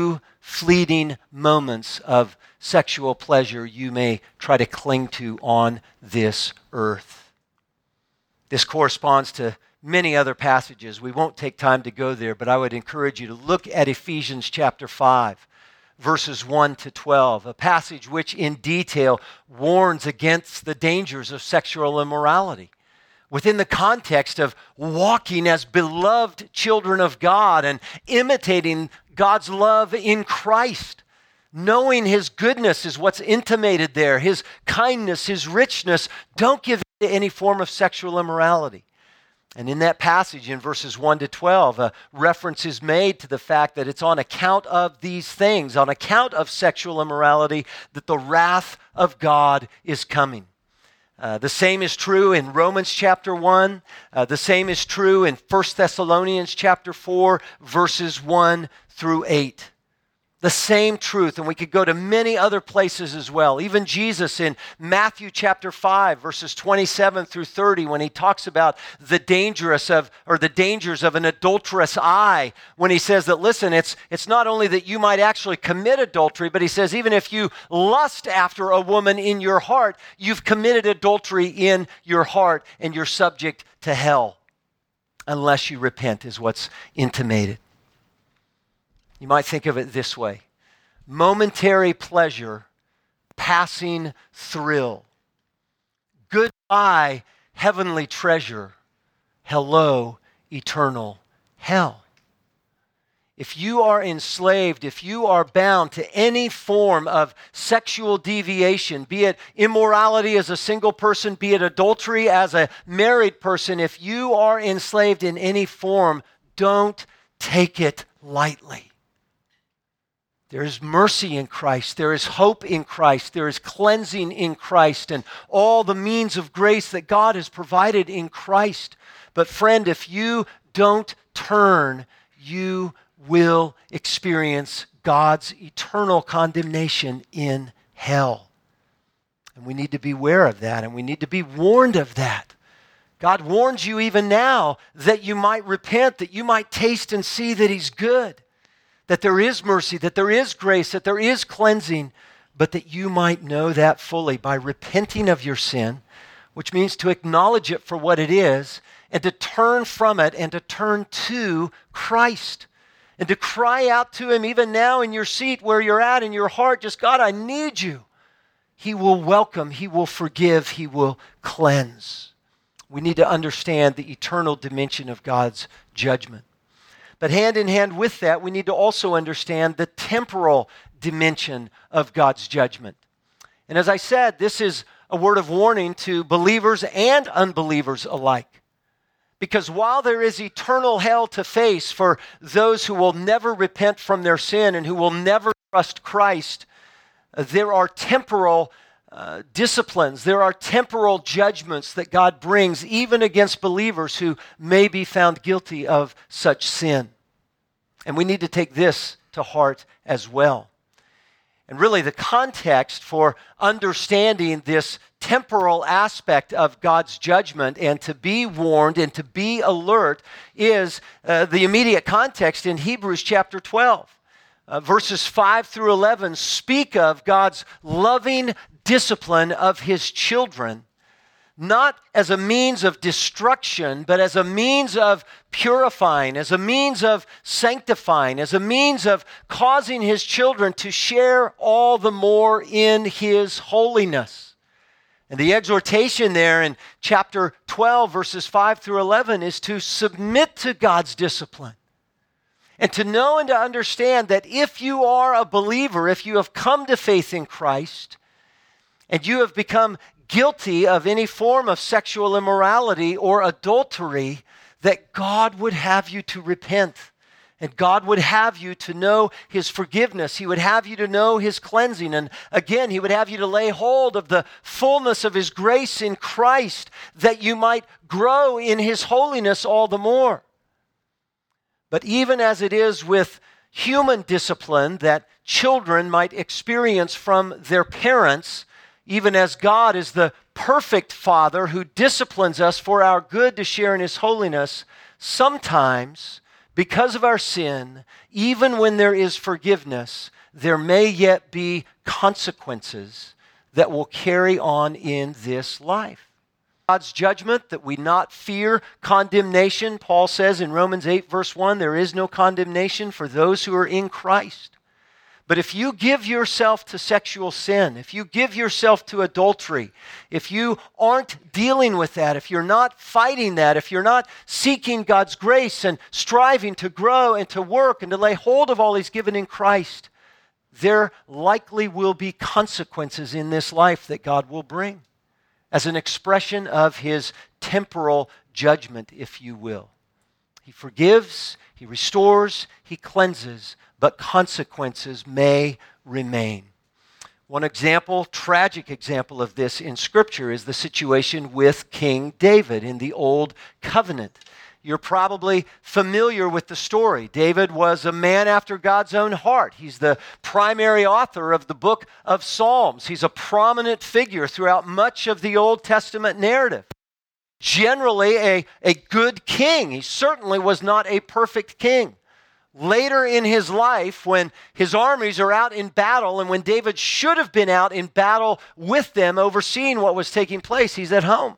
fleeting moments of sexual pleasure you may try to cling to on this earth. This corresponds to many other passages. We won't take time to go there, but I would encourage you to look at Ephesians chapter five, verses one to twelve, a passage which in detail warns against the dangers of sexual immorality within the context of walking as beloved children of God and imitating God's love in Christ. Knowing his goodness is what's intimated there, his kindness, his richness. Don't give in to any form of sexual immorality. And in that passage, in verses one to twelve, a reference is made to the fact that it's on account of these things, on account of sexual immorality, that the wrath of God is coming. Uh, the same is true in Romans chapter one. Uh, the same is true in First Thessalonians chapter four, verses one through eight. The same truth, and we could go to many other places as well. Even Jesus in Matthew chapter five, verses twenty-seven through thirty, when he talks about the dangerous of, or the dangers of an adulterous eye, when he says that, listen, it's, it's not only that you might actually commit adultery, but he says even if you lust after a woman in your heart, you've committed adultery in your heart and you're subject to hell unless you repent, is what's intimated. You might think of it this way: momentary pleasure, passing thrill. Goodbye, heavenly treasure. Hello, eternal hell. If you are enslaved, if you are bound to any form of sexual deviation, be it immorality as a single person, be it adultery as a married person, if you are enslaved in any form, don't take it lightly. There is mercy in Christ. There is hope in Christ. There is cleansing in Christ and all the means of grace that God has provided in Christ. But friend, if you don't turn, you will experience God's eternal condemnation in hell. And we need to be aware of that, and we need to be warned of that. God warns you even now that you might repent, that you might taste and see that he's good, that there is mercy, that there is grace, that there is cleansing, but that you might know that fully by repenting of your sin, which means to acknowledge it for what it is, and to turn from it and to turn to Christ, and to cry out to him even now in your seat where you're at in your heart, just, God, I need you. He will welcome, he will forgive, he will cleanse. We need to understand the eternal dimension of God's judgment. But hand in hand with that, we need to also understand the temporal dimension of God's judgment. And as I said, this is a word of warning to believers and unbelievers alike. Because while there is eternal hell to face for those who will never repent from their sin and who will never trust Christ, there are temporal uh, disciplines, there are temporal judgments that God brings even against believers who may be found guilty of such sin. And we need to take this to heart as well. And really the context for understanding this temporal aspect of God's judgment and to be warned and to be alert is uh, the immediate context in Hebrews chapter twelve. Uh, verses five through eleven speak of God's loving discipline of his children, not as a means of destruction, but as a means of purifying, as a means of sanctifying, as a means of causing his children to share all the more in his holiness. And the exhortation there in chapter twelve, verses five through eleven, is to submit to God's discipline. And to know and to understand that if you are a believer, if you have come to faith in Christ, and you have become guilty of any form of sexual immorality or adultery, that God would have you to repent. And God would have you to know his forgiveness. He would have you to know his cleansing. And again, he would have you to lay hold of the fullness of his grace in Christ, that you might grow in his holiness all the more. But even as it is with human discipline that children might experience from their parents, even as God is the perfect Father who disciplines us for our good to share in his holiness, sometimes Because of our sin, even when there is forgiveness, there may yet be consequences that will carry on in this life. God's judgment, that we not fear condemnation. Paul says in Romans eight, verse one, there is no condemnation for those who are in Christ. But if you give yourself to sexual sin, if you give yourself to adultery, if you aren't dealing with that, if you're not fighting that, if you're not seeking God's grace and striving to grow and to work and to lay hold of all He's given in Christ, there likely will be consequences in this life that God will bring as an expression of His temporal judgment, if you will. He forgives, He restores, He cleanses, but consequences may remain. One example, tragic example of this in Scripture is the situation with King David in the Old Covenant. You're probably familiar with the story. David was a man after God's own heart. He's the primary author of the book of Psalms. He's a prominent figure throughout much of the Old Testament narrative. Generally a, a good king. He certainly was not a perfect king. Later in his life, when his armies are out in battle and when David should have been out in battle with them, overseeing what was taking place, he's at home.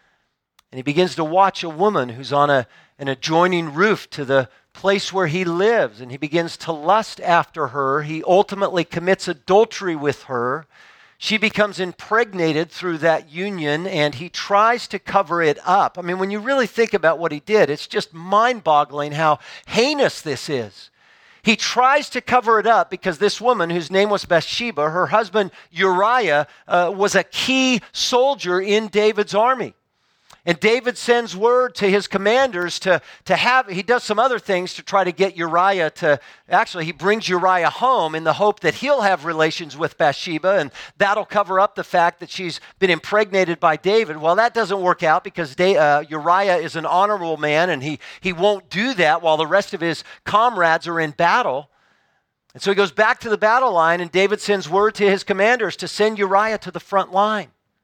And he begins to watch a woman who's on a, an adjoining roof to the place where he lives. And he begins to lust after her. He ultimately commits adultery with her. She becomes impregnated through that union, and he tries to cover it up. I mean, when you really think about what he did, it's just mind-boggling how heinous this is. He tries to cover it up because this woman, whose name was Bathsheba, her husband Uriah, uh, was a key soldier in David's army. And David sends word to his commanders to, to have, he does some other things to try to get Uriah to, actually he brings Uriah home in the hope that he'll have relations with Bathsheba and that'll cover up the fact that she's been impregnated by David. Well, that doesn't work out because De, uh, Uriah is an honorable man and he, he won't do that while the rest of his comrades are in battle. And so he goes back to the battle line and David sends word to his commanders to send Uriah to the front line.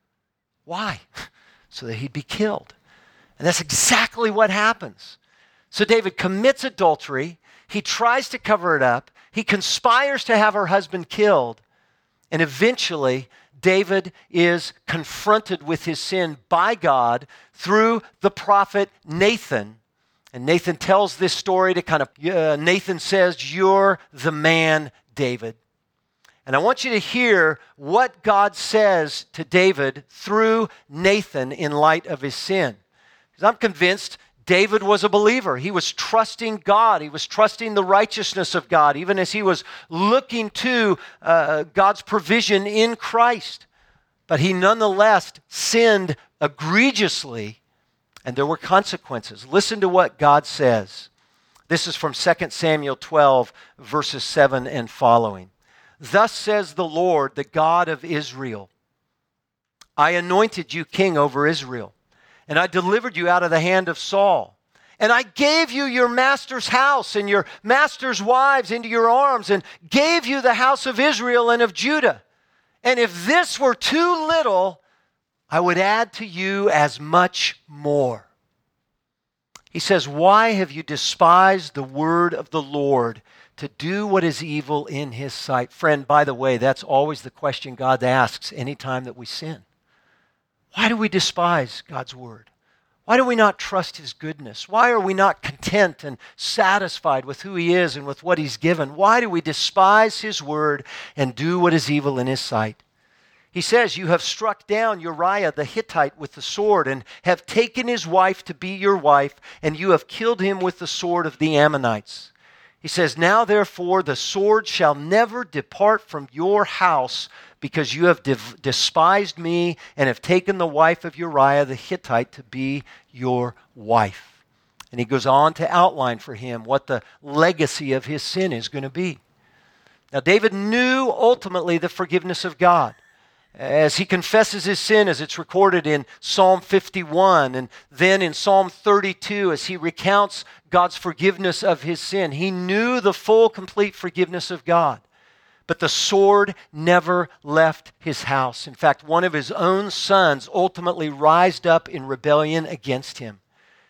Why? So that he'd be killed. And that's exactly what happens. So David commits adultery. He tries to cover it up. He conspires to have her husband killed. And eventually, David is confronted with his sin by God through the prophet Nathan. And Nathan tells this story to kind of, uh, Nathan says, "You're the man, David." And I want you to hear what God says to David through Nathan in light of his sin. Because I'm convinced David was a believer. He was trusting God. He was trusting the righteousness of God, even as he was looking to uh, God's provision in Christ. But he nonetheless sinned egregiously, and there were consequences. Listen to what God says. This is from Second Samuel twelve, verses seven and following. "Thus says the Lord, the God of Israel, I anointed you king over Israel, and I delivered you out of the hand of Saul. And I gave you your master's house and your master's wives into your arms, and gave you the house of Israel and of Judah. And if this were too little, I would add to you as much more." He says, "Why have you despised the word of the Lord to do what is evil in His sight?" Friend, by the way, that's always the question God asks anytime that we sin. Why do we despise God's word? Why do we not trust His goodness? Why are we not content and satisfied with who He is and with what He's given? Why do we despise His word and do what is evil in His sight? He says, "You have struck down Uriah the Hittite with the sword and have taken his wife to be your wife, and you have killed him with the sword of the Ammonites." He says, "Now therefore the sword shall never depart from your house, because you have div- despised me and have taken the wife of Uriah the Hittite to be your wife." And he goes on to outline for him what the legacy of his sin is going to be. Now David knew ultimately the forgiveness of God. As he confesses his sin, as it's recorded in Psalm fifty-one, and then in Psalm thirty-two, as he recounts God's forgiveness of his sin, he knew the full, complete forgiveness of God. But the sword never left his house. In fact, one of his own sons ultimately rised up in rebellion against him.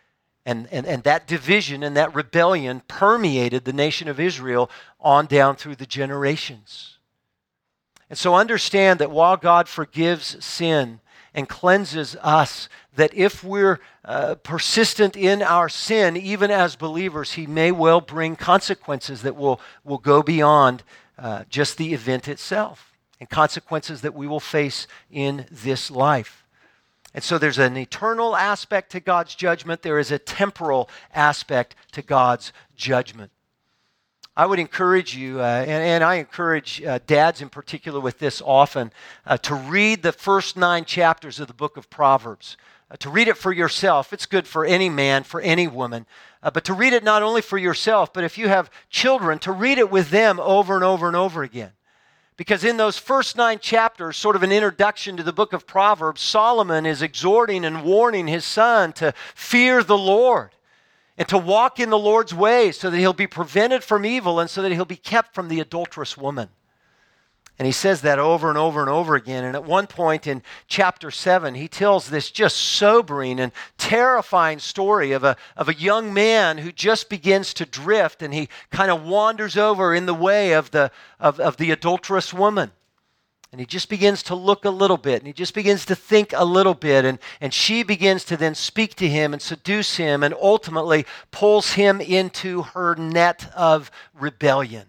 And, and, and that division and that rebellion permeated the nation of Israel on down through the generations. And so understand that while God forgives sin and cleanses us, that if we're uh, persistent in our sin, even as believers, he may well bring consequences that will, will go beyond uh, just the event itself, and consequences that we will face in this life. And so there's an eternal aspect to God's judgment. There is a temporal aspect to God's judgment. I would encourage you, uh, and, and I encourage uh, dads in particular with this often, uh, to read the first nine chapters of the book of Proverbs. Uh, to read it for yourself. It's good for any man, for any woman. Uh, but to read it not only for yourself, but if you have children, to read it with them over and over and over again. Because in those first nine chapters, sort of an introduction to the book of Proverbs, Solomon is exhorting and warning his son to fear the Lord and to walk in the Lord's ways so that he'll be prevented from evil and so that he'll be kept from the adulterous woman. And he says that over and over and over again. And at one point in chapter seven, he tells this just sobering and terrifying story of a, of a young man who just begins to drift, and he kind of wanders over in the way of the, of, of the adulterous woman. And he just begins to look a little bit, and he just begins to think a little bit, and, and she begins to then speak to him and seduce him and ultimately pulls him into her net of rebellion.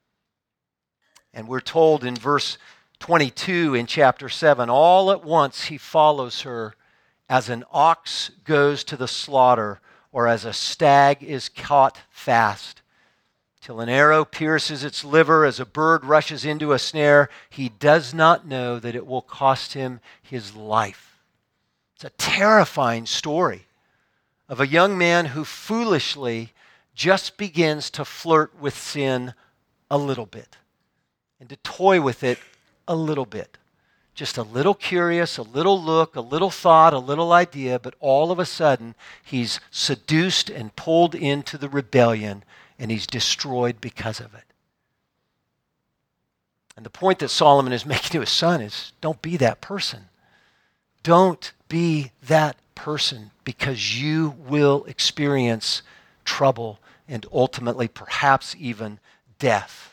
And we're told in verse twenty-two in chapter seven, all at once he follows her as an ox goes to the slaughter, or as a stag is caught fast, till an arrow pierces its liver, as a bird rushes into a snare. He does not know that it will cost him his life. It's a terrifying story of a young man who foolishly just begins to flirt with sin a little bit, and to toy with it a little bit. Just a little curious, a little look, a little thought, a little idea, but all of a sudden he's seduced and pulled into the rebellion, and he's destroyed because of it. And the point that Solomon is making to his son is, don't be that person. Don't be that person, because you will experience trouble and ultimately perhaps even death.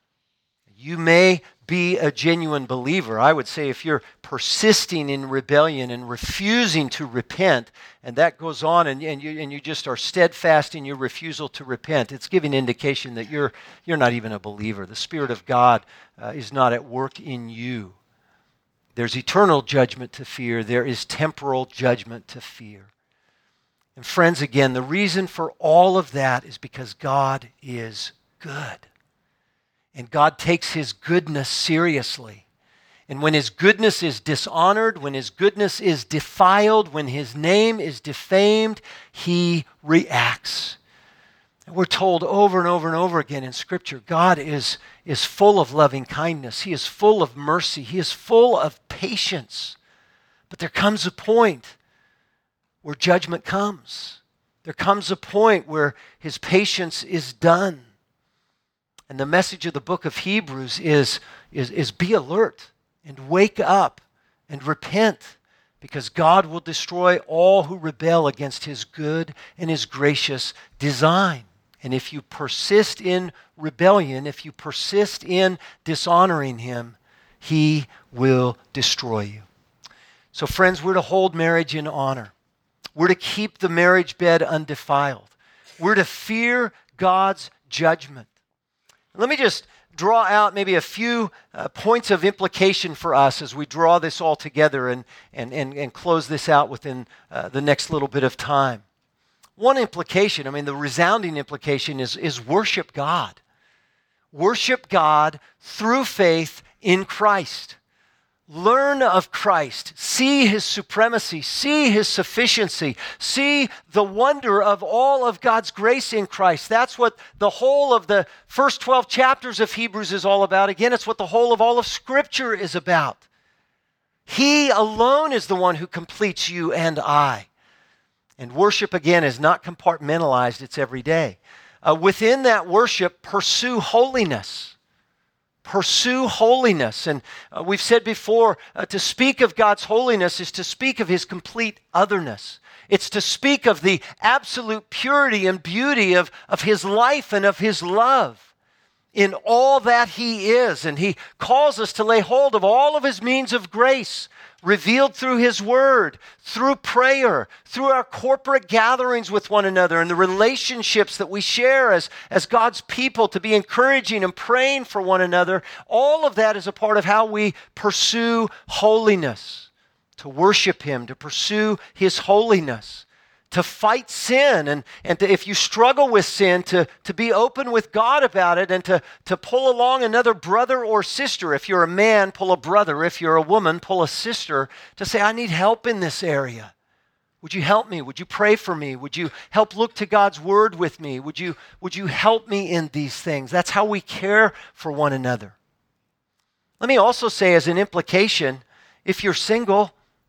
You may be a genuine believer. I would say if you're persisting in rebellion and refusing to repent, and that goes on, and, and, you, and you just are steadfast in your refusal to repent, it's giving indication that you're, you're not even a believer. The Spirit of God uh, is not at work in you. There's eternal judgment to fear. There is temporal judgment to fear. And friends, again, the reason for all of that is because God is good. And God takes his goodness seriously. And when his goodness is dishonored, when his goodness is defiled, when his name is defamed, he reacts. And we're told over and over and over again in Scripture, God is, is full of loving kindness. He is full of mercy. He is full of patience. But there comes a point where judgment comes. There comes a point where his patience is done. And the message of the book of Hebrews is, is, is be alert and wake up and repent, because God will destroy all who rebel against his good and his gracious design. And if you persist in rebellion, if you persist in dishonoring him, he will destroy you. So friends, we're to hold marriage in honor. We're to keep the marriage bed undefiled. We're to fear God's judgment. Let me just draw out maybe a few uh, points of implication for us as we draw this all together and, and, and, and close this out within uh, the next little bit of time. One implication, I mean, the resounding implication is, is worship God. Worship God through faith in Christ. Learn of Christ. See his supremacy. See his sufficiency. See the wonder of all of God's grace in Christ. That's what the whole of the first twelve chapters of Hebrews is all about. Again, it's what the whole of all of Scripture is about. He alone is the one who completes you and I. And worship, again, is not compartmentalized. It's every day. Uh, within that worship, pursue holiness. Pursue holiness. And uh, we've said before, uh, to speak of God's holiness is to speak of his complete otherness. It's to speak of the absolute purity and beauty of, of his life and of his love in all that he is. And he calls us to lay hold of all of his means of grace revealed through his word, through prayer, through our corporate gatherings with one another and the relationships that we share as, as God's people, to be encouraging and praying for one another. All of that is a part of how we pursue holiness, to worship him, to pursue his holiness, to fight sin, and, and to, if you struggle with sin, to, to be open with God about it, and to, to pull along another brother or sister. If you're a man, pull a brother. If you're a woman, pull a sister, to say, I need help in this area. Would you help me? Would you pray for me? Would you help look to God's word with me? Would you, would you help me in these things? That's how we care for one another. Let me also say, as an implication, if you're single,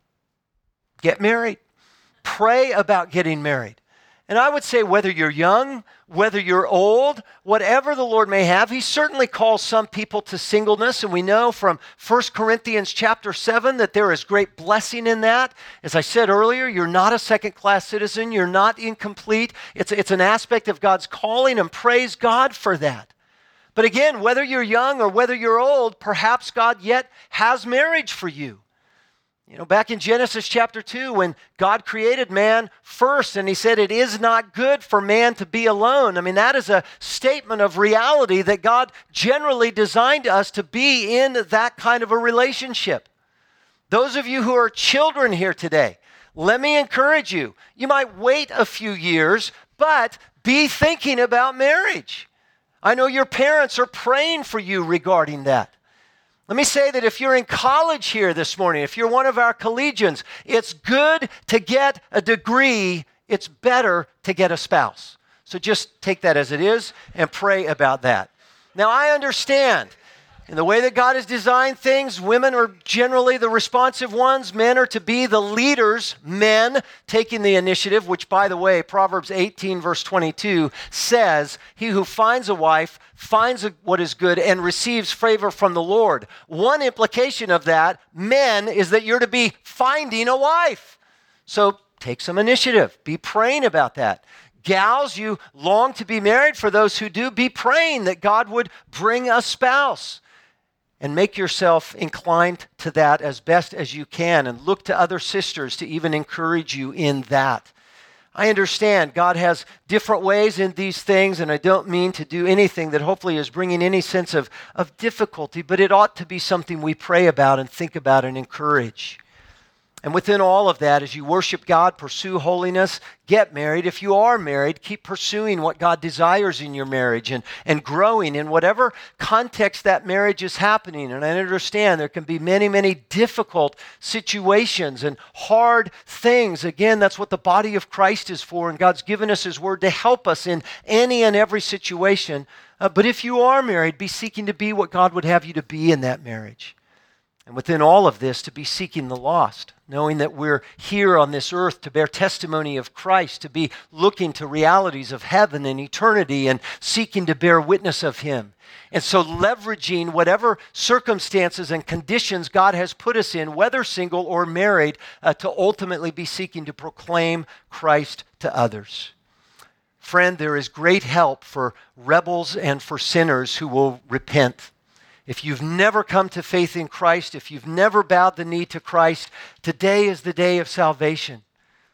get married. Pray about getting married. And I would say, whether you're young, whether you're old, whatever the Lord may have, he certainly calls some people to singleness. And we know from First Corinthians chapter seven that there is great blessing in that. As I said earlier, you're not a second-class citizen. You're not incomplete. It's, it's an aspect of God's calling, and praise God for that. But again, whether you're young or whether you're old, perhaps God yet has marriage for you. You know, back in Genesis chapter two, when God created man first, and he said it is not good for man to be alone. I mean, that is a statement of reality that God generally designed us to be in that kind of a relationship. Those of you who are children here today, let me encourage you. You might wait a few years, but be thinking about marriage. I know your parents are praying for you regarding that. Let me say that if you're in college here this morning, if you're one of our collegians, it's good to get a degree. It's better to get a spouse. So just take that as it is and pray about that. Now, I understand in the way that God has designed things, women are generally the responsive ones. Men are to be the leaders, men taking the initiative, which, by the way, Proverbs eighteen verse twenty-two says, he who finds a wife finds what is good and receives favor from the Lord. One implication of that, men, is that you're to be finding a wife. So take some initiative. Be praying about that. Gals, you long to be married. For those who do, be praying that God would bring a spouse. And make yourself inclined to that as best as you can, and look to other sisters to even encourage you in that. I understand God has different ways in these things, and I don't mean to do anything that hopefully is bringing any sense of, of difficulty, but it ought to be something we pray about and think about and encourage. And within all of that, as you worship God, pursue holiness, get married. If you are married, keep pursuing what God desires in your marriage and, and growing in whatever context that marriage is happening. And I understand there can be many, many difficult situations and hard things. Again, that's what the body of Christ is for, and God's given us his word to help us in any and every situation. Uh, but if you are married, be seeking to be what God would have you to be in that marriage. And within all of this, to be seeking the lost, knowing that we're here on this earth to bear testimony of Christ, to be looking to realities of heaven and eternity and seeking to bear witness of him. And so leveraging whatever circumstances and conditions God has put us in, whether single or married, uh, to ultimately be seeking to proclaim Christ to others. Friend, there is great help for rebels and for sinners who will repent. If you've never come to faith in Christ, if you've never bowed the knee to Christ, today is the day of salvation.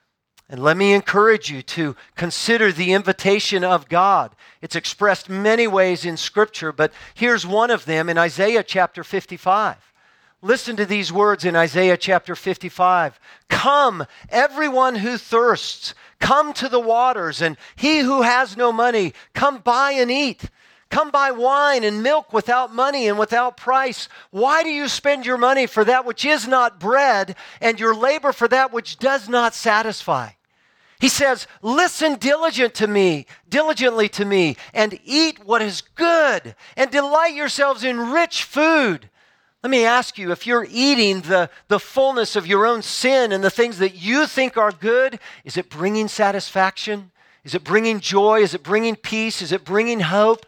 And let me encourage you to consider the invitation of God. It's expressed many ways in Scripture, but here's one of them in Isaiah chapter fifty-five. Listen to these words in Isaiah chapter fifty-five. Come, everyone who thirsts, come to the waters, and he who has no money, come buy and eat. Come buy wine and milk without money and without price. Why do you spend your money for that which is not bread, and your labor for that which does not satisfy? He says, listen diligent to me, diligently to me, and eat what is good, and delight yourselves in rich food. Let me ask you, if you're eating the, the fullness of your own sin and the things that you think are good, is it bringing satisfaction? Is it bringing joy? Is it bringing peace? Is it bringing hope?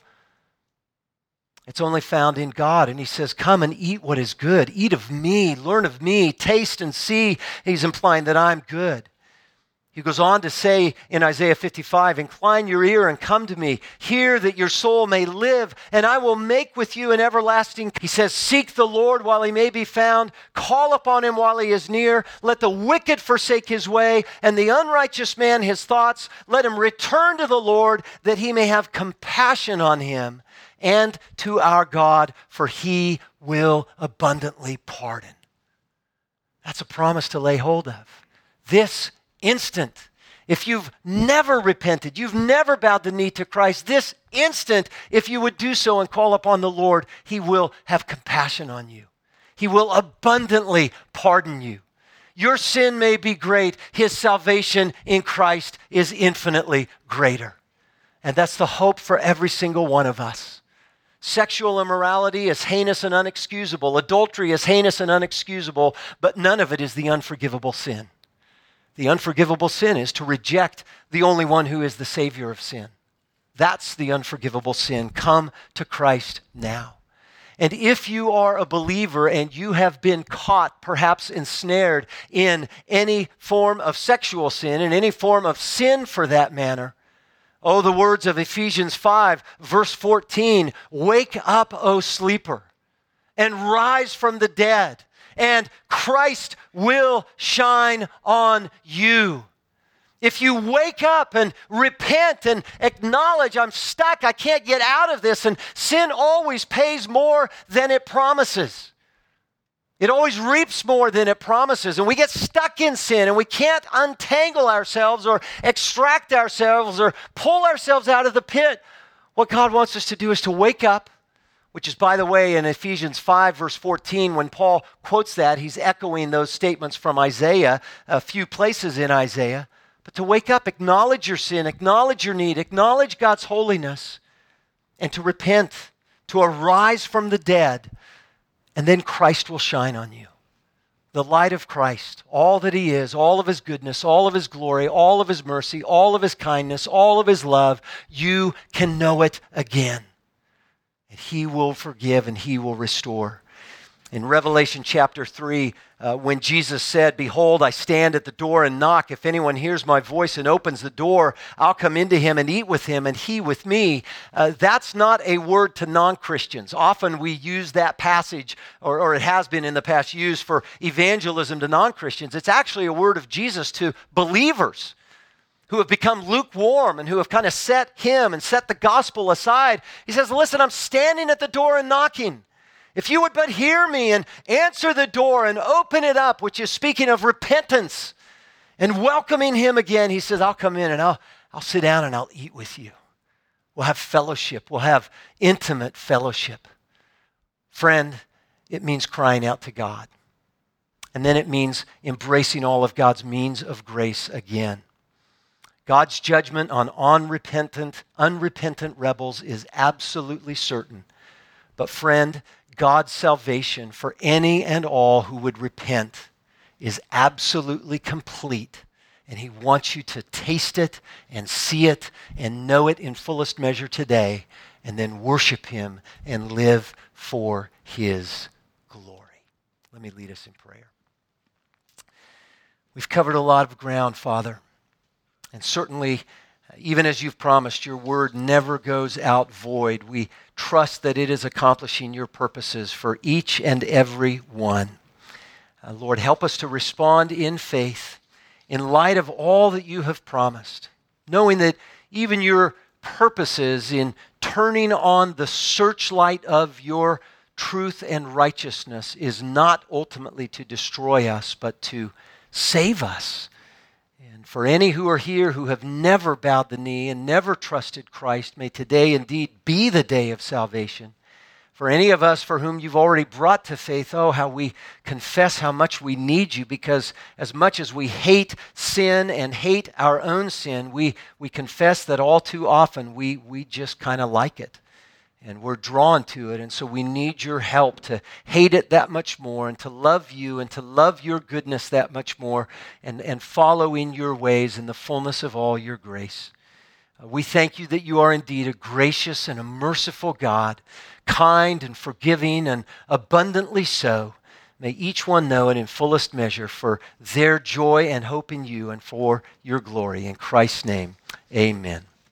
It's only found in God. And he says, come and eat what is good. Eat of me, learn of me, taste and see. He's implying that I'm good. He goes on to say in Isaiah fifty-five, incline your ear and come to me. Hear that your soul may live, and I will make with you an everlasting. He says, seek the Lord while he may be found. Call upon him while he is near. Let the wicked forsake his way, and the unrighteous man his thoughts. Let him return to the Lord, that he may have compassion on him, and to our God, for he will abundantly pardon. That's a promise to lay hold of. This instant. If you've never repented, you've never bowed the knee to Christ, this instant, if you would do so and call upon the Lord, he will have compassion on you. He will abundantly pardon you. Your sin may be great. His salvation in Christ is infinitely greater. And that's the hope for every single one of us. Sexual immorality is heinous and unexcusable. Adultery is heinous and unexcusable, but none of it is the unforgivable sin. The unforgivable sin is to reject the only one who is the Savior of sin. That's the unforgivable sin. Come to Christ now. And if you are a believer and you have been caught, perhaps ensnared in any form of sexual sin, in any form of sin for that matter, oh, the words of Ephesians five, verse fourteen, wake up, O sleeper, and rise from the dead, and Christ will shine on you. If you wake up and repent and acknowledge, I'm stuck, I can't get out of this, and sin always pays more than it promises. It always reaps more than it promises, and we get stuck in sin, and we can't untangle ourselves or extract ourselves or pull ourselves out of the pit. What God wants us to do is to wake up, which is, by the way, in Ephesians five, verse fourteen, when Paul quotes that, he's echoing those statements from Isaiah, a few places in Isaiah. But to wake up, acknowledge your sin, acknowledge your need, acknowledge God's holiness, and to repent, to arise from the dead, and then Christ will shine on you. The light of Christ, all that he is, all of his goodness, all of his glory, all of his mercy, all of his kindness, all of his love, you can know it again. And he will forgive and he will restore. In Revelation chapter three, uh, when Jesus said, behold, I stand at the door and knock. If anyone hears my voice and opens the door, I'll come into him and eat with him and he with me. Uh, that's not a word to non-Christians. Often we use that passage, or, or it has been in the past used for evangelism to non-Christians. It's actually a word of Jesus to believers who have become lukewarm and who have kind of set him and set the gospel aside. He says, listen, I'm standing at the door and knocking. If you would but hear me and answer the door and open it up, which is speaking of repentance and welcoming him again, he says, I'll come in and I'll, I'll sit down and I'll eat with you. We'll have fellowship. We'll have intimate fellowship. Friend, it means crying out to God. And then it means embracing all of God's means of grace again. God's judgment on unrepentant, unrepentant rebels is absolutely certain. But friend, God's salvation for any and all who would repent is absolutely complete. And he wants you to taste it and see it and know it in fullest measure today, and then worship him and live for his glory. Let me lead us in prayer. We've covered a lot of ground, Father. And certainly, even as you've promised, your word never goes out void. We trust that it is accomplishing your purposes for each and every one. Uh, Lord, help us to respond in faith in light of all that you have promised, knowing that even your purposes in turning on the searchlight of your truth and righteousness is not ultimately to destroy us, but to save us. And for any who are here who have never bowed the knee and never trusted Christ, may today indeed be the day of salvation. For any of us for whom you've already brought to faith, oh, how we confess how much we need you, because as much as we hate sin and hate our own sin, we, we confess that all too often we, we just kind of like it. And we're drawn to it, and so we need your help to hate it that much more and to love you and to love your goodness that much more and, and follow in your ways in the fullness of all your grace. Uh, we thank you that you are indeed a gracious and a merciful God, kind and forgiving and abundantly so. May each one know it in fullest measure for their joy and hope in you and for your glory. In Christ's name, amen.